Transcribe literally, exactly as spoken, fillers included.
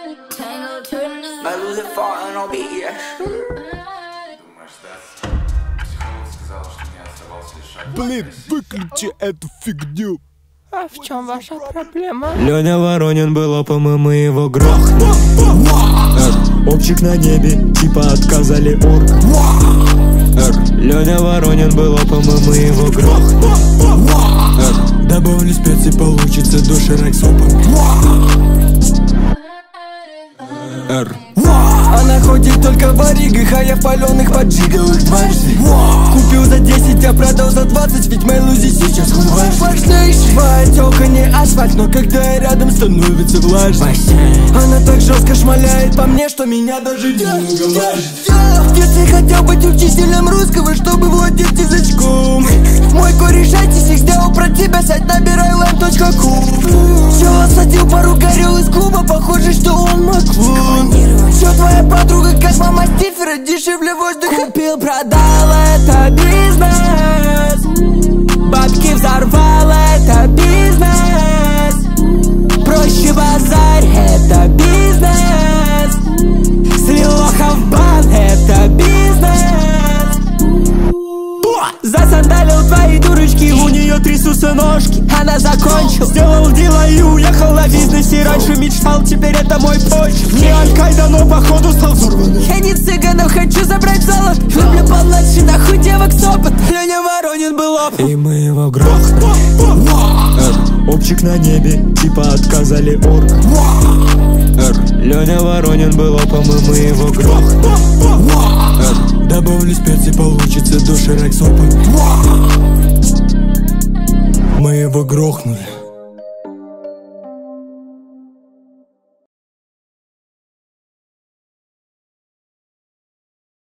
Мелузи фаэн обидишь. Блин, выключи эту фигню. А в чем ваша проблема? Леня Воронин был опом, мы его грохнули. Эр, обчик на небе, типа отказали орк. Эр, Леня Воронин был опом, мы его грохнули. Эр, добавлю специи, получится доширак с опом. Эр, она ходит только в оригах, а я в паленых поджиговых дважды. Купил за десять, а продал за двадцать, ведь Мелузи сейчас важнейший. Отека не асфальт, но когда я рядом, становится влажно. Она так жестко шмаляет по мне, что меня даже немного мажет. В детстве хотел быть учителем русского, чтобы владеть язычком. Мой кореш айтисик сделал про тебя, сайт набирай лайм точка ком. Чел осадил пару горел из клуба, похоже, что он Маклон. Чё твоя подруга, как мама Стифера, дешевле воздуха. Купил, продал, это бизнес. Бабки взорвал, это бизнес. Проще базарь, это бизнес. Слил лоха в бан, это бизнес. Засандалил твои дурочки, у нее трясутся ножки. Она закончил, сделал дело и уехал на бизнесе. Раньше мечтал, теперь это мой почерк. Не Аль-Каида, но походу стал взорванным. Я не цыганов, хочу забрать золото. Люблю помладше, нахуй девок с опытом. Леня Воронин был опыт, и мы его грохнули. Эр, обчик на небе, типа отказали орк. Эр, Леня Воронин был опом, и мы его грохнули. Эр, добавлю специи, получится доширак с опом. Мы его грохнули.